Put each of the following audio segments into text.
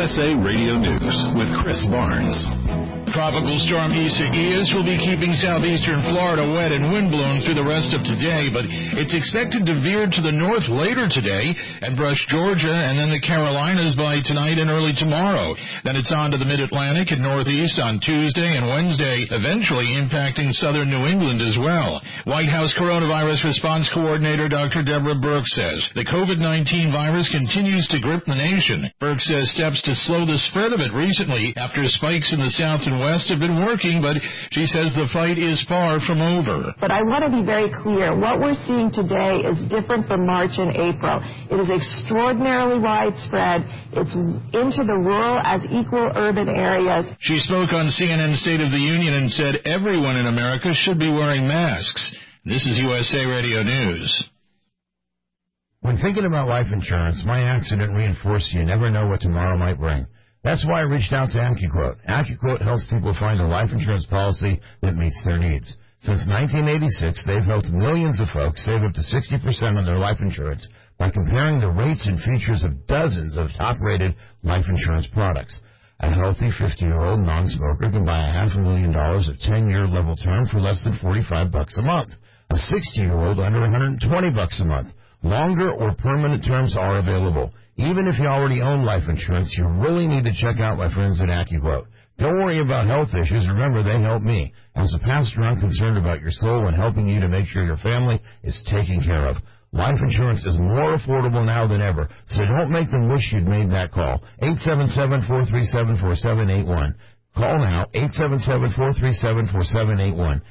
USA Radio News with Chris Barnes. Tropical storm Isaias will be keeping southeastern Florida wet and windblown through the rest of today, but it's expected to veer to the north later today and brush Georgia and then the Carolinas by tonight and early tomorrow. Then it's on to the mid-Atlantic and northeast on Tuesday and Wednesday, eventually impacting southern New England as well. White House Coronavirus Response Coordinator Dr. Deborah Birx says the COVID-19 virus continues to grip the nation. Birx says steps to slow the spread of it recently after spikes in the south and west have been working, but she says the fight is far from over. But I want to be very clear. What we're seeing today is different from March and April. It is extraordinarily widespread. It's into the rural as equal urban areas. She spoke on CNN State of the Union and said everyone in America should be wearing masks. This is USA Radio News. When thinking about life insurance, my accident reinforced you never know what tomorrow might bring. That's why I reached out to AccuQuote. AccuQuote helps people find a life insurance policy that meets their needs. Since 1986, they've helped millions of folks save up to 60% on their life insurance by comparing the rates and features of dozens of top-rated life insurance products. A healthy 50-year-old non-smoker can buy $500,000 of 10-year level term for less than $45 a month. A 60-year-old under $120 a month. Longer or permanent terms are available. Even if you already own life insurance, you really need to check out my friends at AccuQuote. Don't worry about health issues. Remember, they help me. As a pastor, I'm concerned about your soul and helping you to make sure your family is taken care of. Life insurance is more affordable now than ever, so don't make them wish you'd made that call. 877-437-4781. Call now, 877-437-4781.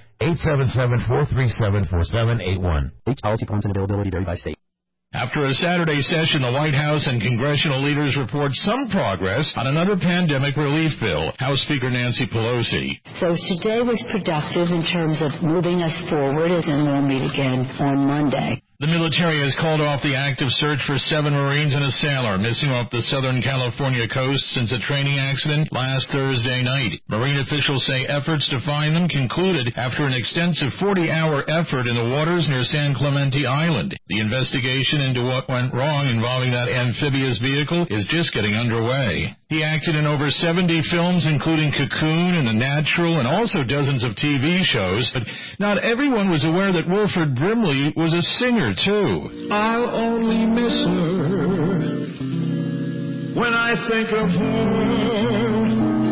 877-437-4781. Each policy forms and availability vary by state. After a Saturday session, the White House and congressional leaders report some progress on another pandemic relief bill. House Speaker Nancy Pelosi. So today was productive in terms of moving us forward, and we'll meet again on Monday. The military has called off the active search for 7 Marines and a sailor missing off the Southern California coast since a training accident last Thursday night. Marine officials say efforts to find them concluded after an extensive 40-hour effort in the waters near San Clemente Island. The investigation into what went wrong involving that amphibious vehicle is just getting underway. He acted in over 70 films, including Cocoon and The Natural, and also dozens of TV shows, but not everyone was aware that Wilford Brimley was a singer, too. I'll only miss her when I think of her.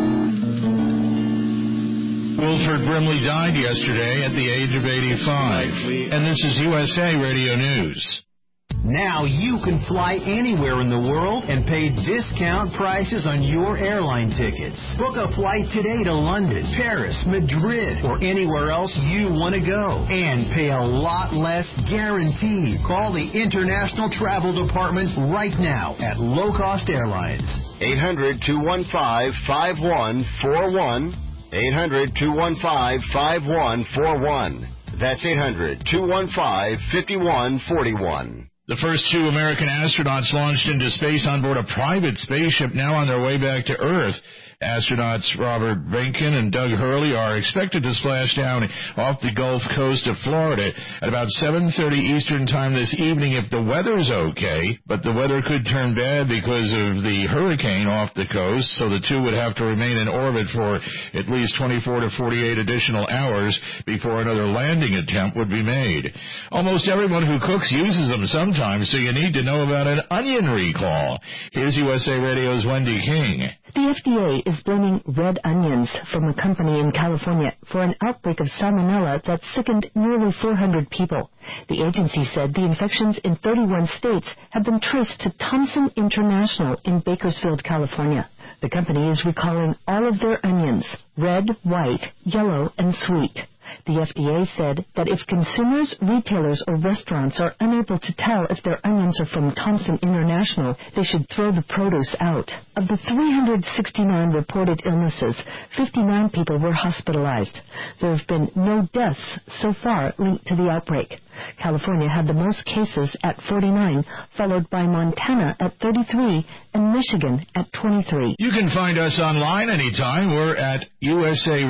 Wilford Brimley died yesterday at the age of 85. And this is USA Radio News. Now you can fly anywhere in the world and pay discount prices on your airline tickets. Book a flight today to London, Paris, Madrid, or anywhere else you want to go. And pay a lot less guaranteed. Call the International Travel Department right now at Low Cost Airlines. 800-215-5141. 800-215-5141. That's 800-215-5141. The first 2 American astronauts launched into space on board a private spaceship now on their way back to Earth. Astronauts Robert Behnken and Doug Hurley are expected to splash down off the Gulf Coast of Florida at about 7:30 Eastern Time this evening if the weather's okay, but the weather could turn bad because of the hurricane off the coast, so the 2 would have to remain in orbit for at least 24 to 48 additional hours before another landing attempt would be made. Almost everyone who cooks uses them sometimes, so you need to know about an onion recall. Here's USA Radio's Wendy King. The FDA is blaming red onions from a company in California for an outbreak of salmonella that sickened nearly 400 people. The agency said the infections in 31 states have been traced to Thompson International in Bakersfield, California. The company is recalling all of their onions, red, white, yellow, and sweet. The FDA said that if consumers, retailers, or restaurants are unable to tell if their onions are from Thompson International, they should throw the produce out. Of the 369 reported illnesses, 59 people were hospitalized. There have been no deaths so far linked to the outbreak. California had the most cases at 49, followed by Montana at 33 and Michigan at 23. You can find us online anytime. We're at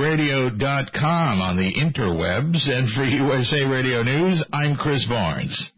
usaradio.com on the interwebs. And for USA Radio News, I'm Chris Barnes.